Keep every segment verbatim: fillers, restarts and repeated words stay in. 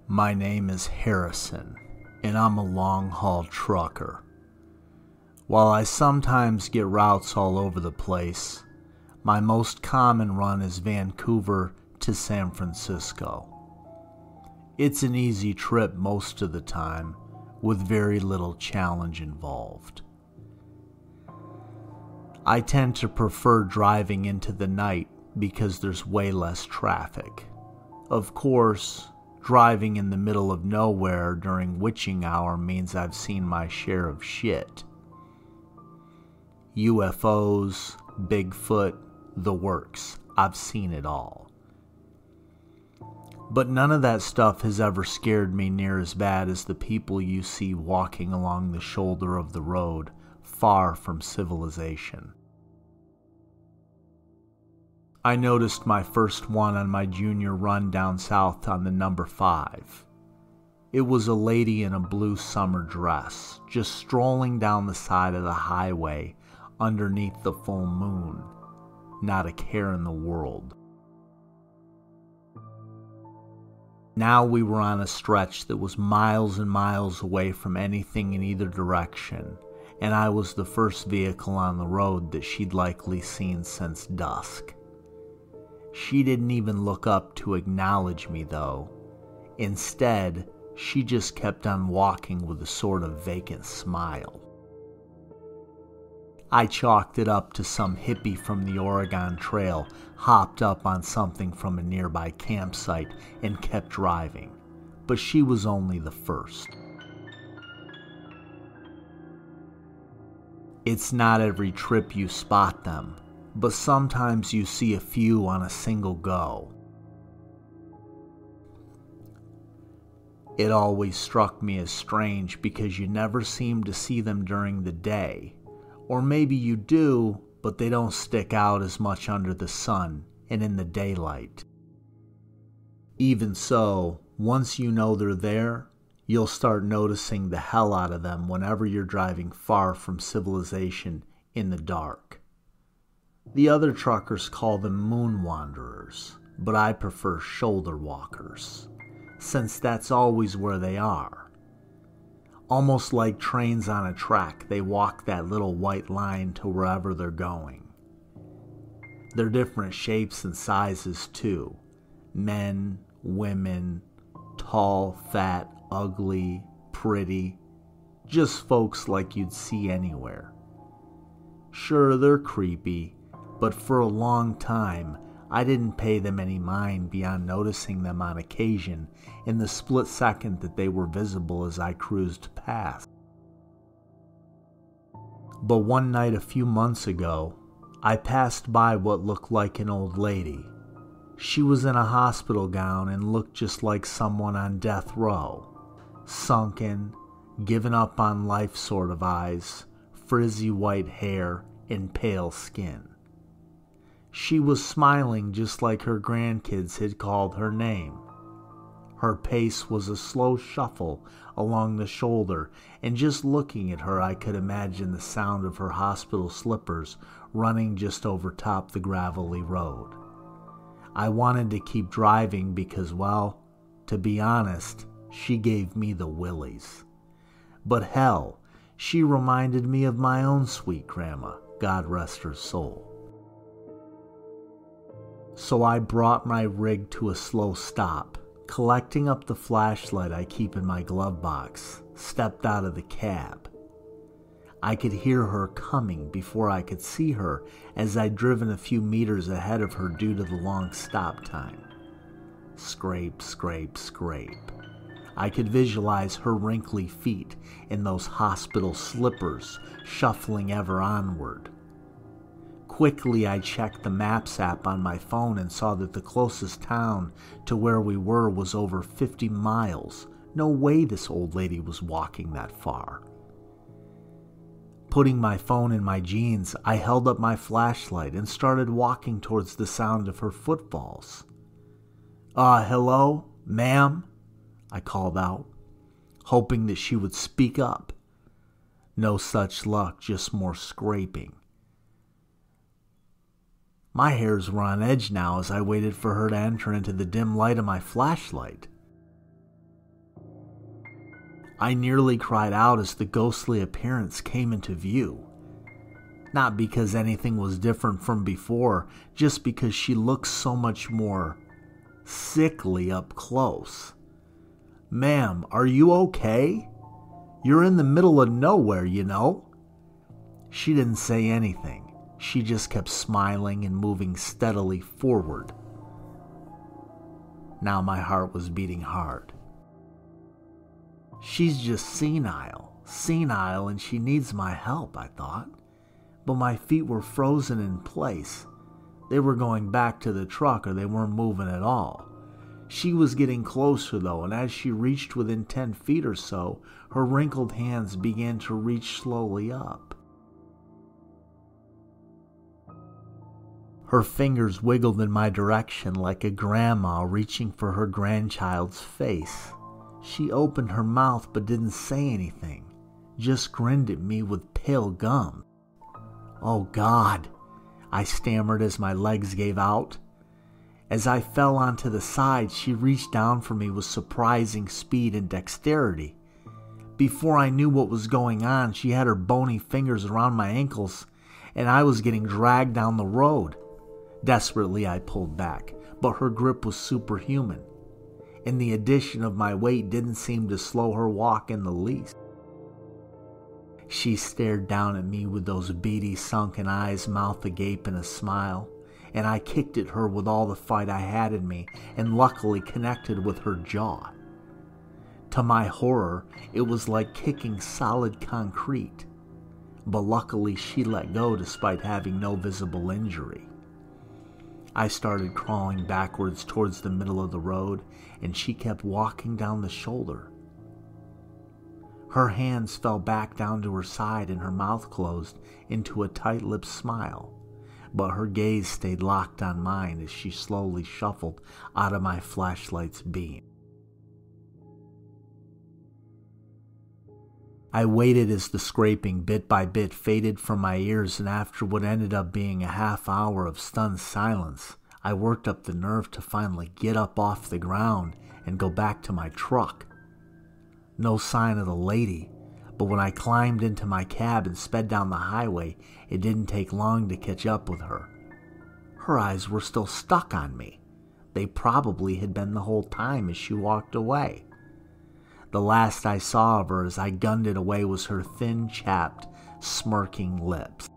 My name is Harrison, and I'm a long-haul trucker. While I sometimes get routes all over the place, my most common run is Vancouver to San Francisco. It's an easy trip most of the time, with very little challenge involved. I tend to prefer driving into the night because there's way less traffic. Of course, driving in the middle of nowhere during witching hour means I've seen my share of shit. U F Os, Bigfoot, the works. I've seen it all. But none of that stuff has ever scared me near as bad as the people you see walking along the shoulder of the road, far from civilization. I noticed my first one on my junior run down south on the number five. It was a lady in a blue summer dress, just strolling down the side of the highway underneath the full moon. Not a care in the world. Now we were on a stretch that was miles and miles away from anything in either direction, and I was the first vehicle on the road that she'd likely seen since dusk. She didn't even look up to acknowledge me, though. Instead, she just kept on walking with a sort of vacant smile. I chalked it up to some hippie from the Oregon Trail, hopped up on something from a nearby campsite, and kept driving. But she was only the first. It's not every trip you spot them, but sometimes you see a few on a single go. It always struck me as strange because you never seem to see them during the day. Or maybe you do, but they don't stick out as much under the sun and in the daylight. Even so, once you know they're there, you'll start noticing the hell out of them whenever you're driving far from civilization in the dark. The other truckers call them moon wanderers, but I prefer shoulder walkers, since that's always where they are. Almost like trains on a track, they walk that little white line to wherever they're going. They're different shapes and sizes too. Men, women, tall, fat, ugly, pretty. Just folks like you'd see anywhere. Sure, they're creepy, but for a long time, I didn't pay them any mind beyond noticing them on occasion in the split second that they were visible as I cruised past. But one night a few months ago, I passed by what looked like an old lady. She was in a hospital gown and looked just like someone on death row. Sunken, given up on life sort of eyes, frizzy white hair, and pale skin. She was smiling just like her grandkids had called her name. Her pace was a slow shuffle along the shoulder, and just looking at her I could imagine the sound of her hospital slippers running just over top the gravelly road. I wanted to keep driving because, well, to be honest, she gave me the willies. But hell, she reminded me of my own sweet grandma, God rest her soul. So I brought my rig to a slow stop, collecting up the flashlight I keep in my glove box, stepped out of the cab. I could hear her coming before I could see her as I'd driven a few meters ahead of her due to the long stop time. Scrape, scrape, scrape. I could visualize her wrinkly feet in those hospital slippers shuffling ever onward. Quickly, I checked the Maps app on my phone and saw that the closest town to where we were was over fifty miles. No way this old lady was walking that far. Putting my phone in my jeans, I held up my flashlight and started walking towards the sound of her footfalls. Uh, hello, ma'am? I called out, hoping that she would speak up. No such luck, just more scraping. My hairs were on edge now as I waited for her to enter into the dim light of my flashlight. I nearly cried out as the ghostly appearance came into view. Not because anything was different from before, just because she looked so much more sickly up close. "Ma'am, are you okay? You're in the middle of nowhere, you know." She didn't say anything. She just kept smiling and moving steadily forward. Now my heart was beating hard. She's just senile, senile, and she needs my help, I thought. But my feet were frozen in place. They were going back to the truck or they weren't moving at all. She was getting closer though, and as she reached within ten feet or so, her wrinkled hands began to reach slowly up. Her fingers wiggled in my direction like a grandma reaching for her grandchild's face. She opened her mouth but didn't say anything, just grinned at me with pale gums. "Oh God," I stammered as my legs gave out. As I fell onto the side, she reached down for me with surprising speed and dexterity. Before I knew what was going on, she had her bony fingers around my ankles, and I was getting dragged down the road. Desperately, I pulled back, but her grip was superhuman, and the addition of my weight didn't seem to slow her walk in the least. She stared down at me with those beady, sunken eyes, mouth agape in a smile, and I kicked at her with all the fight I had in me, and luckily connected with her jaw. To my horror, it was like kicking solid concrete, but luckily she let go despite having no visible injury. I started crawling backwards towards the middle of the road, and she kept walking down the shoulder. Her hands fell back down to her side and her mouth closed into a tight-lipped smile, but her gaze stayed locked on mine as she slowly shuffled out of my flashlight's beam. I waited as the scraping bit by bit faded from my ears, and after what ended up being a half hour of stunned silence, I worked up the nerve to finally get up off the ground and go back to my truck. No sign of the lady, but when I climbed into my cab and sped down the highway, it didn't take long to catch up with her. Her eyes were still stuck on me. They probably had been the whole time as she walked away. The last I saw of her as I gunned it away was her thin, chapped, smirking lips.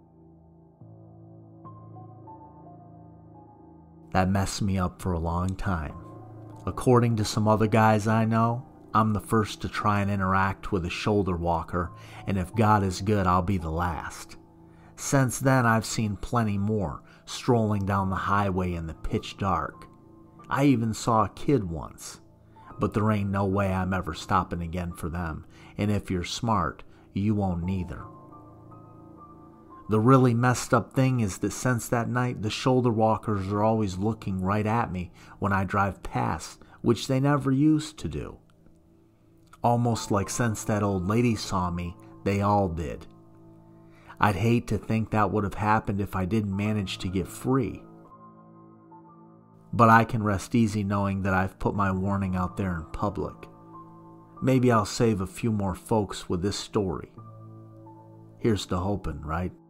That messed me up for a long time. According to some other guys I know, I'm the first to try and interact with a shoulder walker, and if God is good, I'll be the last. Since then, I've seen plenty more strolling down the highway in the pitch dark. I even saw a kid once, but there ain't no way I'm ever stopping again for them, and if you're smart, you won't neither. The really messed up thing is that since that night, the shoulder walkers are always looking right at me when I drive past, which they never used to do. Almost like since that old lady saw me, they all did. I'd hate to think that would have happened if I didn't manage to get free. But I can rest easy knowing that I've put my warning out there in public. Maybe I'll save a few more folks with this story. Here's to hoping, right?